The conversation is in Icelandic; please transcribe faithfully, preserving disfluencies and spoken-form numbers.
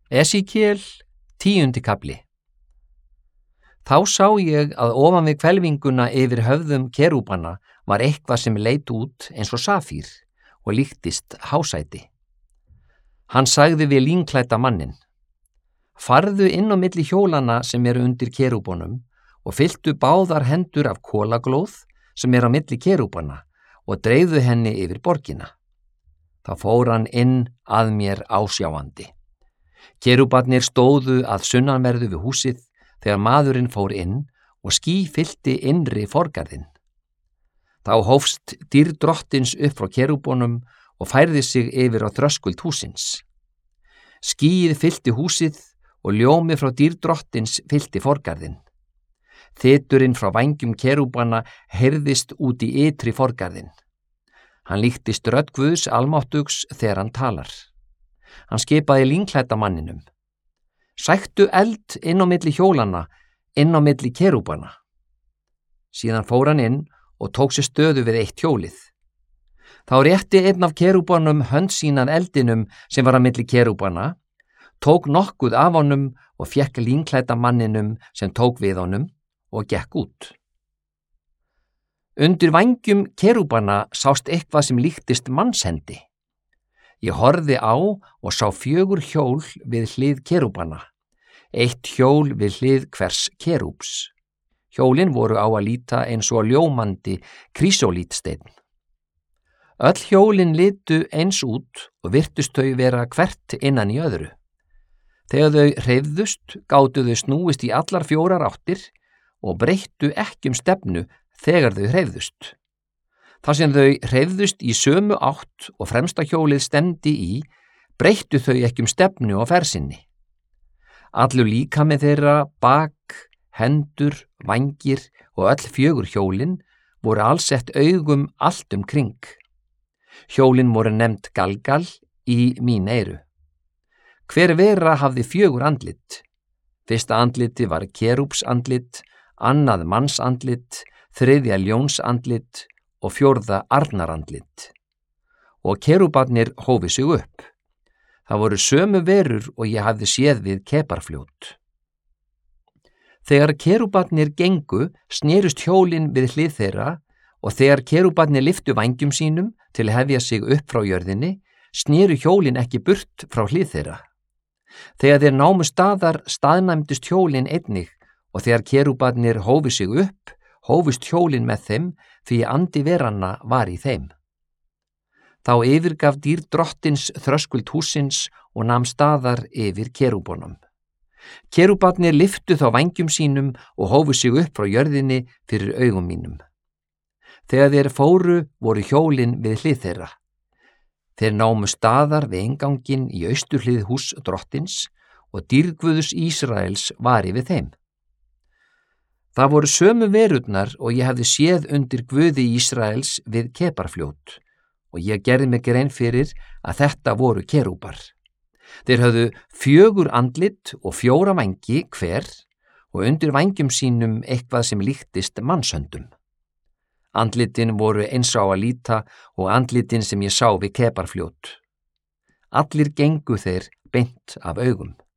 Esekiel, tíundi kafli. Þá sá ég að ofan við hvelfinguna yfir höfðum kerúbana var eitthvað sem leit út eins og safír og líktist hásæti. Hann sagði við línklædda manninn: Farðu inn á milli hjólana sem eru undir kerúbunum og fylltu báðar hendur af kolaglóð sem er á milli kerúbana og dreifðu henni yfir borgina. Þá fór hann inn að mér ásjáandi. Kerúbarnir stóðu að sunnanverðu við húsið þegar maðurinn fór inn og ský fyllti innri forgarðinn. Þá hófst dýrð drottins upp frá kerúbunum og færði sig yfir á þröskuld húsins. Skýið fyllti húsið og ljómi frá dýrð drottins fyllti forgarðinn. Þyturinn frá vængjum kerúbana heyrðist út í ytri forgarðinn. Hann líktist rödd Guðs almáttugs þegar hann talar. Hann skipaði línklædda manninum: Sæktu eld inn á milli hjólana, inn á milli kerúbana. Síðan fór hann inn og tók sér stöðu við eitt hjólið. Þá rétti einn af kerúbanum hönd sína að eldinum sem var á milli kerúbana, tók nokkuð af honum og fékk línklædda manninum sem tók við honum og gekk út. Undir vængjum kerúbana sást eitthvað sem líktist mannshendi. Ég horfði á og sá fjögur hjól við hlið kerúbana, eitt hjól við hlið hvers kerúbs. Hjólin voru á að líta eins og ljómandi krísólítsteinn. Öll hjólin litu eins út og virtust þau vera hvert innan í öðru. Þegar þau hreyfðust gátu þau snúist í allar fjórar áttir og breyttu ekki um stefnu þegar þau hreyfðust. Þar sem þau hreyfðust í sömu átt og fremsta hjólið stemdi í, breyttu þau ekki um stefnu á fersinni. Allur líkami þeirra, bak, hendur, vængir og öll fjögur hjólin voru allsett augum allt um kring. Hjólin voru nefnd Galgal í mín eyru. Hver vera hafði fjögur andlit. Fyrsta andliti var kerúbsandlit, annað mannsandlit, þriðja ljónsandlit og fjórða arnarandlit. Og kerúbarnir hófi sig upp. Það voru sömu verur og ég hafði séð við Kebarfljót. Þegar kerúbarnir gengu snerust hjólin við hlið þeirra og þegar kerúbarnir lyftu vængjum sínum til að hefja sig upp frá jörðinni, sneru hjólin ekki burt frá hlið þeirra. Þegar þeir námu staðar staðnæmdust hjólin einnig og þegar kerúbarnir hófi sig upp, hófust hjólin með þeim því andi veranna var í þeim. Þá yfirgaf dýrð drottins þröskuld húsins og nam staðar yfir kerúbunum. Kerúbarnir lyftu þá vængjum sínum og hófu sig upp frá jörðinni fyrir augum mínum. Þegar þeir fóru voru hjólin við hlið þeirra. Þeir námu staðar við inganginn í austurhlið hús drottins og dýrð Guðs Ísraels var yfir þeim. Það voru sömu verurnar og ég hefði séð undir Guði Ísraels við Kebarfljót og ég gerði mig grein fyrir að þetta voru kerúbar. Þeir höfðu fjögur andlit og fjóra vængi hver og undir vængjum sínum eitthvað sem líktist mannshöndum. Andlitin voru eins á að líta og andlitin sem ég sá við Kebarfljót. Allir gengu þeir beint af augum.